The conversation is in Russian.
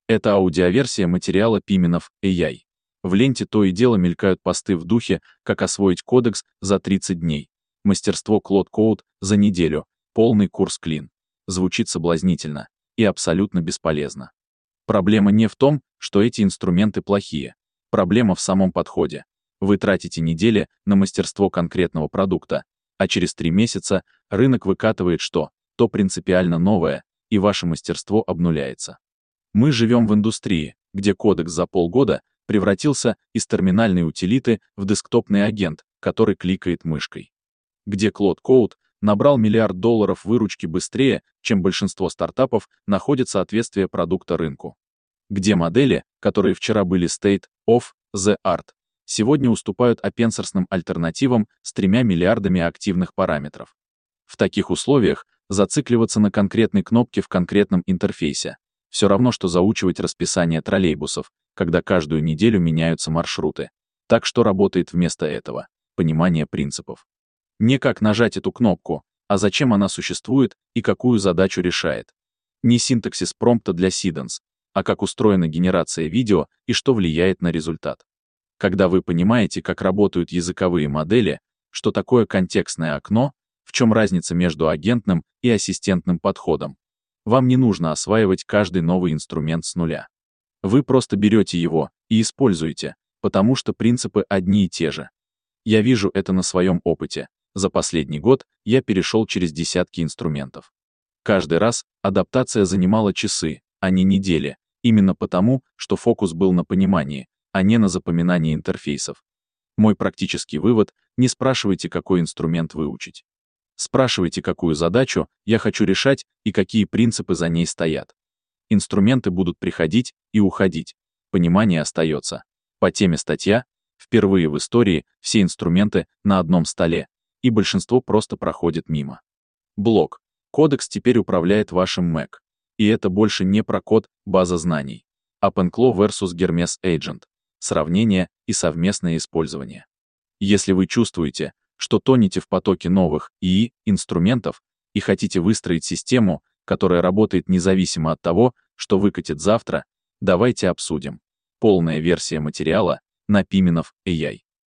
Это аудиоверсия материала Piminov AI. В ленте то и дело мелькают посты в духе «Как освоить кодекс за 30 дней», «Мастерство Claude Code за неделю», «Полный курс Clean». Звучит соблазнительно и абсолютно бесполезно. Проблема не в том, что эти инструменты плохие. Проблема в самом подходе. Вы тратите недели на мастерство конкретного продукта, а через 3 месяца рынок выкатывает что-то принципиально новое, и ваше мастерство обнуляется. Мы живем в индустрии, где кодекс за полгода превратился из терминальной утилиты в десктопный агент, который кликает мышкой. Где Claude Code набрал $1 миллиард выручки быстрее, чем большинство стартапов находят соответствие продукта рынку. Где модели, которые вчера были state of the art, сегодня уступают опенсорсным альтернативам с 3 миллиардами активных параметров. В таких условиях зацикливаться на конкретной кнопке в конкретном интерфейсе все равно, что заучивать расписание троллейбусов, когда каждую неделю меняются маршруты. Так что работает вместо этого понимание принципов. Не как нажать эту кнопку, а зачем она существует и какую задачу решает. Не синтаксис промпта для Seedance, а как устроена генерация видео и что влияет на результат. Когда вы понимаете, как работают языковые модели, что такое контекстное окно, в чем разница между агентным и ассистентным подходом, вам не нужно осваивать каждый новый инструмент с нуля. Вы просто берете его и используете, потому что принципы одни и те же. Я вижу это на своем опыте. За последний год я перешел через десятки инструментов. Каждый раз адаптация занимала часы, а не недели, именно потому, что фокус был на понимании, а не на запоминании интерфейсов. Мой практический вывод: не спрашивайте, какой инструмент выучить. Спрашивайте, какую задачу я хочу решать и какие принципы за ней стоят. Инструменты будут приходить и уходить. Понимание остается. По теме статья: впервые в истории все инструменты на одном столе, и большинство просто проходит мимо. Блок. Кодекс теперь управляет вашим Mac. И это больше не про код, база знаний. OpenClaw vs Hermes Agent. Сравнение и совместное использование. Если вы чувствуете, что тонете в потоке новых ИИ-инструментов и хотите выстроить систему, которая работает независимо от того, что выкатит завтра, давайте обсудим. Полная версия материала на Piminov AI.